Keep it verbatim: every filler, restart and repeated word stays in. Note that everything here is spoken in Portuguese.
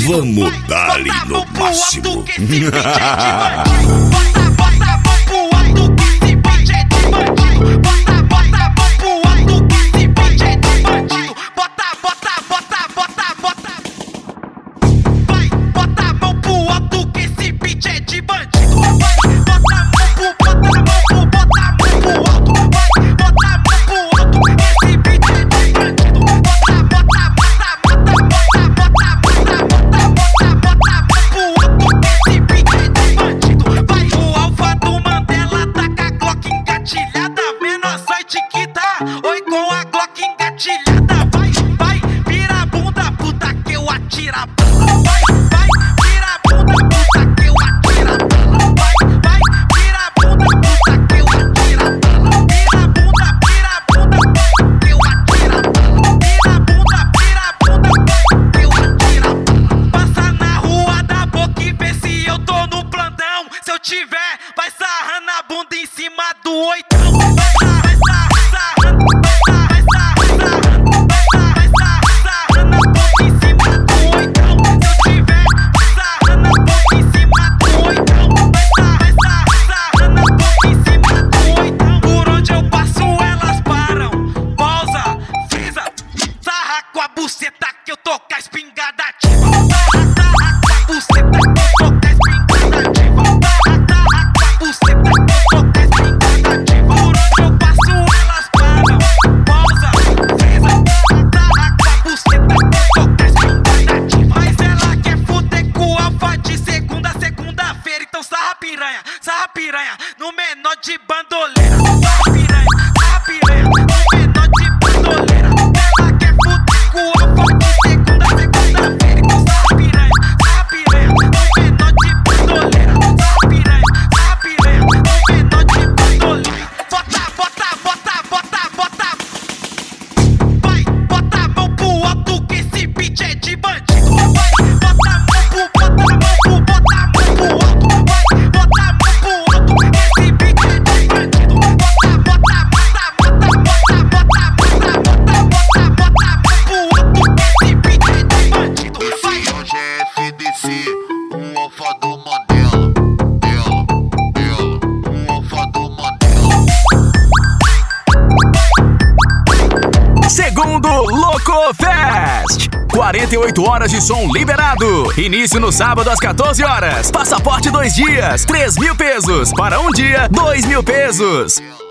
Vamos dar-lhe no máximo. Oi, com a Glock engatilhada. Vai, vai, vira a bunda, puta que eu atiro a bala. Vai, vai, vira a bunda, puta que eu atiro a bala. Vai, vai, vira a bunda, puta que eu atiro a bala. Vira a bunda, vira a bunda, que eu atiro a bala. Vira a bunda, vira a bunda, que eu atiro a bala. Passa na rua da boca e vê se eu tô no plantão. Se eu tiver, vai sarrando a bunda em cima do oitão. Vai sarrar, vai sarrar. Buceta que eu tô com a espingarda ativa. Sarra com a buceta que eu tô com a espingarda ativa. Sarra com a buceta que eu tô com a espingarda ativa. Por onde eu passo elas param, pausa, frisa. Sarra com a buceta que eu tô com a espingarda ativa. Mas ela quer fuder com o alfa de segunda a segunda-feira. Então sarra piranha, sarra piranha no menor de bandoleira. Sarra piranha, sarra piranha no menor de bandoleira. Ela quer fuder com o alfa de segunda a segunda-feira. Então sarra piranha, sarra piranha no menor de bandoleira. Sarra piranha, sarra piranha no menor de bandoleira. Bota, bota, bota, bota, bota. Vai, bota a mão pro alto que esse beat é de bandido. Vai, bota a mão pro, bota a mão pro, bota a mão pro alto. Vai, bota a mão pro alto que esse beat é de bandido. Bota, bota, bota, bota, bota, bota, bota, bota, bota, bota a mão pro alto que esse beat é de bandido. Vai. Esse hoje é F D C, o alfa do Mandela. Ela, ela, o alfa do Mandela. Segundo Loco Fest. quarenta e oito horas de som liberado. Início no sábado às quatorze horas. Passaporte dois dias, três mil pesos. Para um dia, dois mil pesos.